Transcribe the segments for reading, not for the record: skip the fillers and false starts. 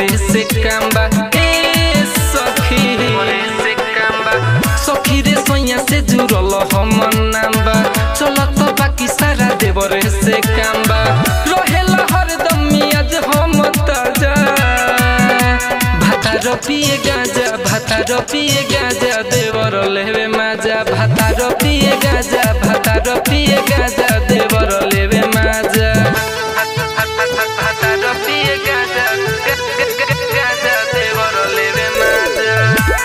देवरे से काम्बा ए सखी सखी रे सोया से जुड़ल हम नाम्बा चलत बाकी सारा देवरे से काम्बा रहेला हरदम मियाज हम ताजा भातार पिए गाजा देवर लेवे माजा भातार पिए गाजा देवर लेवे माजा भातार पिए गाजा देवर लेवे माजा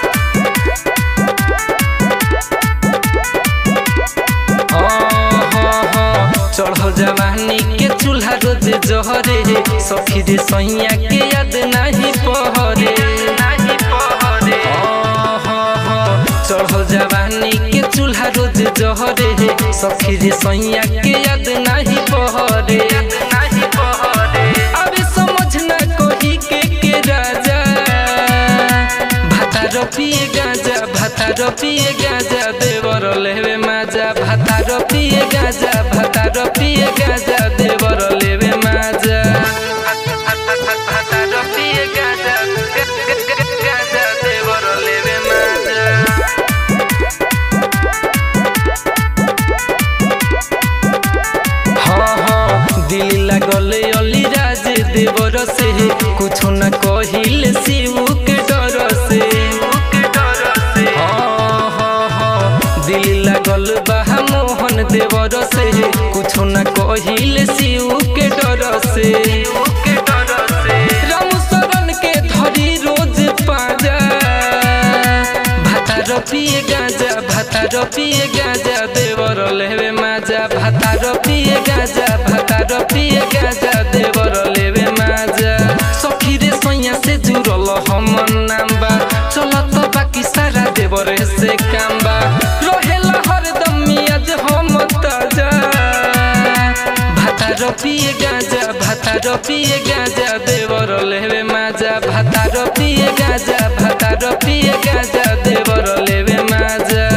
चढ़ल जवानी के चूल्हा रोज जहरे सखी रे सैया के याद नहीं पहरे चढ़ल जवानी के चूल्हा रोज जहरे सखी रे सैया के याद नहीं पहरे अबे समझ ना कोही के राजा भातार पिए गाजा देवर लेवे माजा भातार पिए गाजा देवर लेवे माजा भातार पिए गाजा देवर लेवे माजा दिल लगले अली राज देवर से कुछ न कहिल शिव के डर से दिल लगल बहा मोहन देवर से कुछ न कहिल शिव के डर से राम शरण के धरी रोज पाजा भातार पिए गाजा देवर लेवे माजा भातार पिए गाजा देवर लेवे माजा सखी रे सैया से जुड़ल हम नाम्बा चलत बाकी सारा देवर से काम्बा रहेला हरदम मियाज हम ताजा भातार पिए गाजा देवर लेवे माजा भातार पिए गाजा देवर लेवे माजा।